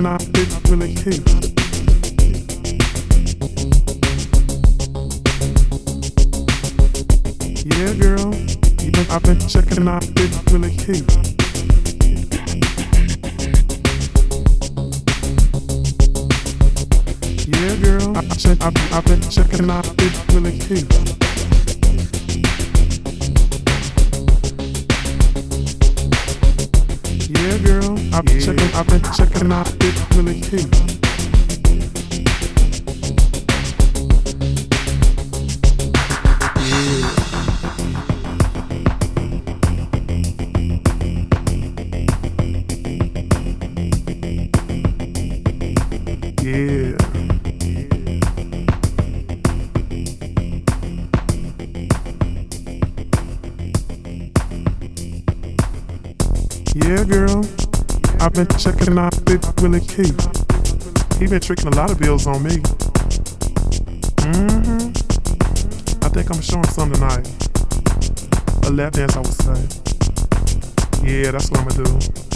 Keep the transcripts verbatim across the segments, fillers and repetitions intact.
checking out Big Willie Key. Yeah, girl, you know I've been checking out Big Willie Key. Yeah, girl, I check, I, I've been checking out Big Willie Key. Yeah, girl, I've been yeah. checking, I've been checking out Big Willie Key. Yeah. Yeah, girl, I've been checking out Big Willie Key. He been tricking a lot of bills on me. Mm-hmm. I think I'm showing some tonight. A lap dance, I would say. Yeah, that's what I'ma do.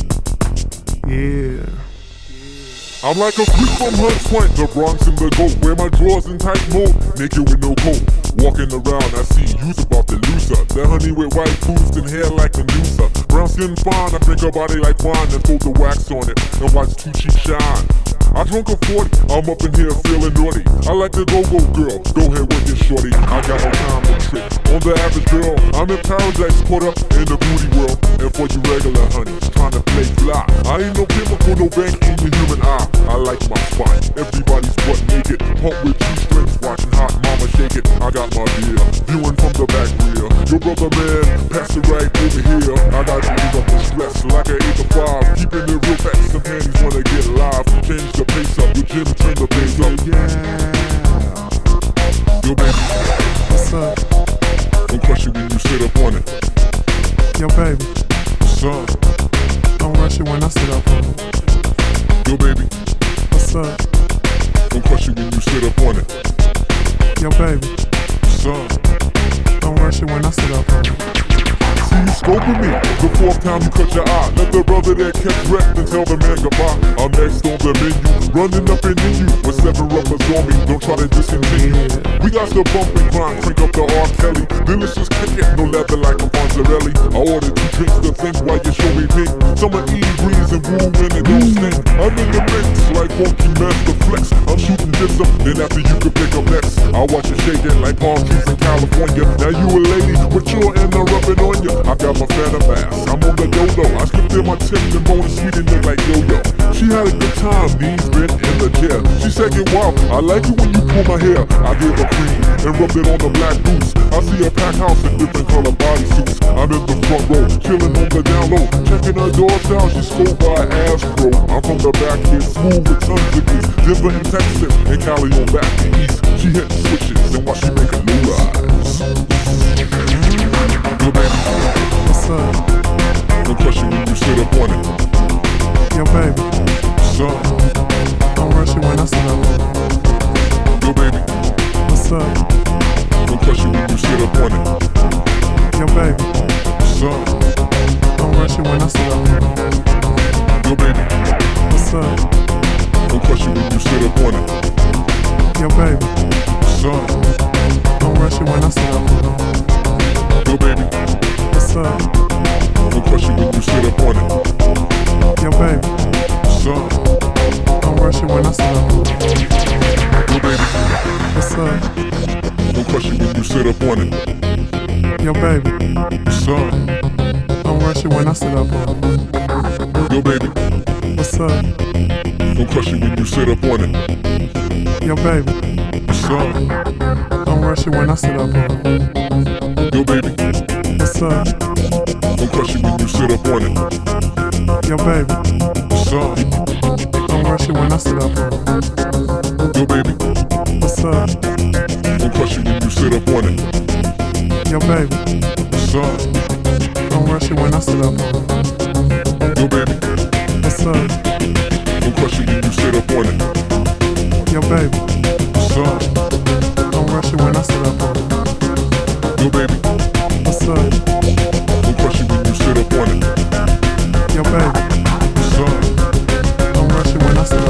Yeah. I'm like a freak from Hunts Point, the Bronx and the GOAT. Wear my drawers in tight mode, naked with no coat. Walking around, I see you's about to lose her. That honey with white boots and hair like a Medusa. Brown skin fine, I drink her body like wine and throw the wax on it and watch two cheeks shine. I drunk a forty, I'm up in here feeling naughty. I like the go-go girl, go ahead with it shorty. I got no time to trick on the average girl. I'm in paradise, caught up in the booty world. And for you regular honeys, trying to play fly, I ain't no chemical, no bank in the human eye. I like my spine, everybody's butt naked. Pump with two strings, watching hot mama shake it. I got my beer, viewing from the back rear. Your brother man, pass it right over here. I got to leave up the stress like an eight to five. Keeping it real fast, some panties wanna get live. Change the pace up, your gym turn the bass up. Yeah. Yo baby, What's up? don't crush it when you sit up on it. Yo, baby, What's up? don't rush it when I sit up on it. Yo baby, What's up? don't crush it when you sit up on it. Yo, baby, What's up? don't rush it when I sit up on it. See you scoping me, the fourth time you cut your eye. Let the brother that kept wrecked and tell the man goodbye. I'm next on the menu, running up and in you. With seven rubbers on me, don't try to discontinue. We got the bump and grind, crank up the R. Kelly. Delicious kickin', no leather like a Fonzarelli. I ordered two drinks to think while you show me pink. Summer E breeze and woo when it don't stink. I'm in the mix like Funky Master Flex. I'm shooting this up, then after you can pick up next. I watch you shaking like palm trees in California. Now you a lady, mature and I'm rubbing on you. I got my phantom ass, I'm on the dodo. I slipped in my tips and bonus sweet and look like yo-yo. She had a good time, knees bent in the chair. She said, get wild, I like it when you pull my hair. I gave her cream and rubbed it on the black boots. I see a packed house in different color bodysuits. I'm in the front row, chilling on the down low. Checking her doorbell, she scrolled by Astro. I'm from the back here, smooth with tons of grease. Denver and Texas, and Cali on back to east. She hit the switches and watch she make a new rise. Yo baby, What's up? don't crush it when you sit up on it. Yo, baby, What's up? don't rush it when I sit up on it. Yo baby, What's up? don't crush it when you sit up on it. Yo, baby, What's up? don't rush it when I sit up on it. Yo baby, What's up? don't crush it when you sit up on it. Yo, baby, What's up? don't rush it when I sit up on it. Yo baby, What's up? don't crush it when you sit up on it. Yo, baby, What's up? don't rush it when I sit up on it. Yo baby, What's up? don't crush it when you sit up on it. Yo, baby, What's up? don't rush it when I sit up on it. Yo baby, What's up? don't crush it when you sit up on it. Yo, baby, What's up? don't rush it when I sit up on it. Yo baby, What's up? don't crush it when you sit up on it. Yo, baby, What's up? don't rush it when I sit up on it. Yo baby, What's up? don't crush it when you sit up on it. Yo, baby, What's up? don't rush it when I sit up on it. Yo baby, What's up? don't crush it when you sit up on it. Yo, baby, What's up? don't rush it when I sit up on it. Yo baby, What's up? don't crush it when you sit up on it. Yo, baby, What's up? don't rush it when I sit up on it.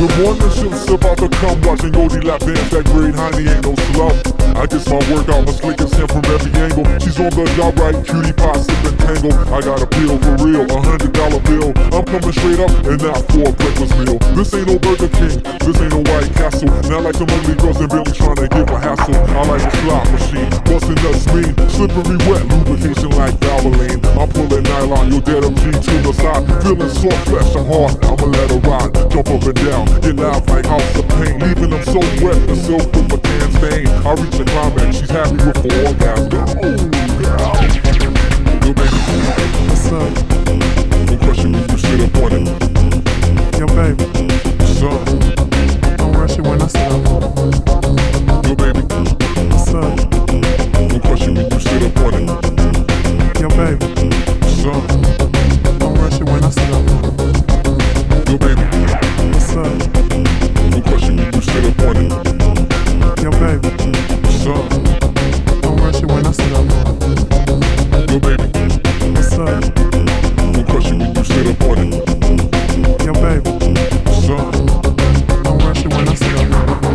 Good morning, shit's about to come. Watching Goldie lap dance, that great honey ain't no slow. I get my workout, my slick as him from every angle. She's on the job right, cutie pie sipping tangle. I got a pill for real, a hundred dollar bill. I'm coming straight up and not for a breakfast meal. This ain't no Burger King, this ain't no White Castle. Not like them ugly girls and Billy trying to give a hassle. I like a slot machine, busting nuts mean. Slippery wet, lubrication like Valvoline. I'm pulling nylon, your dead M G to the side. Feeling soft flesh, I'm hard, I'ma let her ride. Jump up and down, get loud like House of Pain. Leaving them so wet, the silk with my tan stain. I reach the climax, she's happy with the orgasm. Oh, girl. Yo, baby. What's up? Don't crush it when you sit up on it. Yo, baby. What's up? Don't rush it when I sit up on it. Yo, baby. What's up? Don't crush it when you sit up on it. Yo, baby. What's up? Don't rush it when I sit up on it. Yo, baby. What's up? Don't crush it when you sit up on it. Yo, baby. What's up? Don't rush it when I sit up on it. Yo, baby. What's up? Don't crush it when you sit up on it. Yo, baby. What's up? Don't rush it when I sit up on it.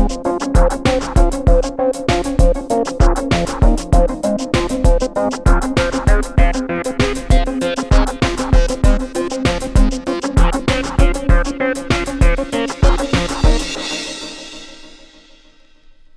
Bye.